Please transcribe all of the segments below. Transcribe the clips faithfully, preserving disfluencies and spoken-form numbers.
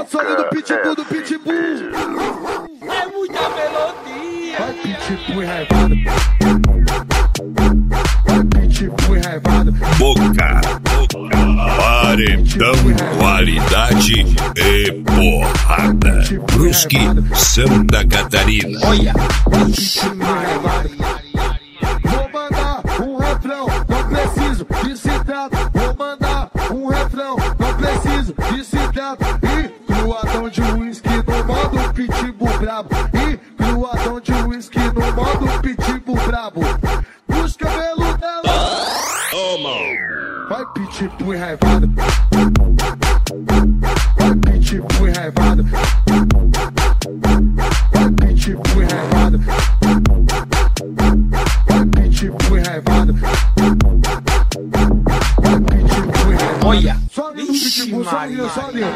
Solta o som do pitbull, do pitbull. É muita melodia. Vai pitbull reivado. Vai pitbull reivado. Boca, boca, paredão, qualidade e porrada. Brusque, Santa Catarina. Olha, vou mandar um refrão, não preciso de citado. Vou mandar um refrão, não preciso de citado. E cruadão de uísque no modo pitbull brabo. E cruadão de uísque no modo pitbull brabo. Os cabelos dela. Vai pitbull reivado. Vai pitbull reivado. Vai pitbull reivado. Vai pitbull reivado. Vai pitbull reivado. olha. Só lindo pitbull, só lindo, só lindo.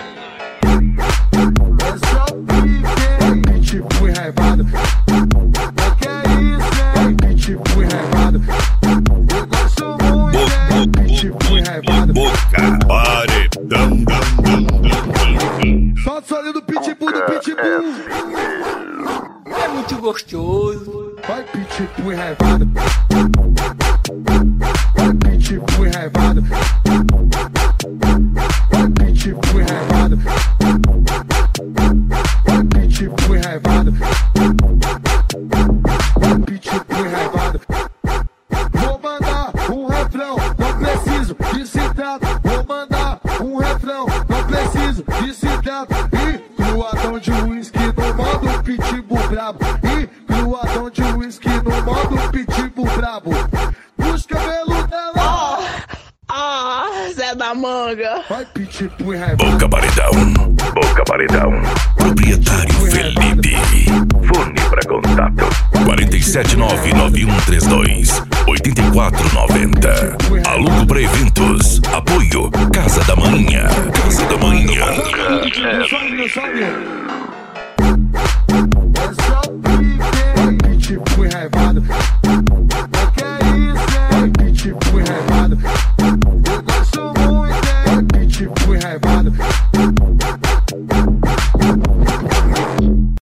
É só pique. Vai pitbull reivado. Que é isso, hein? Vai pitbull reivado. Eu gosto muito, hein? Pitbull reivado. Boca, paredão, dam, dam, dam. Solta o som do pitbull, do pitbull. É muito gostoso. Vai pitbull reivado. Vai pitbull reivado. Vai pitbull reivado. Vai pitbull reivado. Vai pitbull reivado. Vou mandar um refrão, não preciso de citado. Vou mandar um refrão, não preciso de citado. E cruadão de uísque no modo pitbull brabo. E cruadão de uísque no modo pitbull brabo. Os cabelos dela. Ah, Zé da Manga. Vai pitbull reivado. Boca, paredão, boca, paredão. Proprietário Felipe. Fone para contato. quatro sete nove nove um três dois oito quatro nove zero. Alugo para eventos. Apoio Casa da Manhã. Casa da Manhã. Sobe, sobe. É só pique. Vai pitbull reivado. Que é isso, hein? Vai pitbull reivado.